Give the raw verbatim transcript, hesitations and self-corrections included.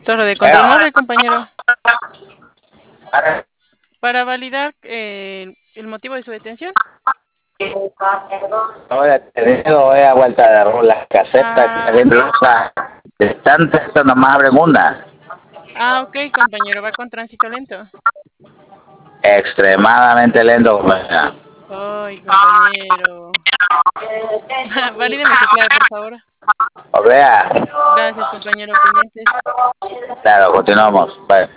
Torre de control Venga, móvil, compañero. vale. Para validar eh, el motivo de su detención. No he tenido, he a vuelta de rolar las casetas que Ah, salen rojas. De tantas, esto nomás abren una. ah, ok, compañero, va con tránsito lento. Extremadamente lento, compañera. Ay, compañero. Valídeme su clave, por favor. O sea, Gracias, compañero, pendientes. claro, continuamos. Bye.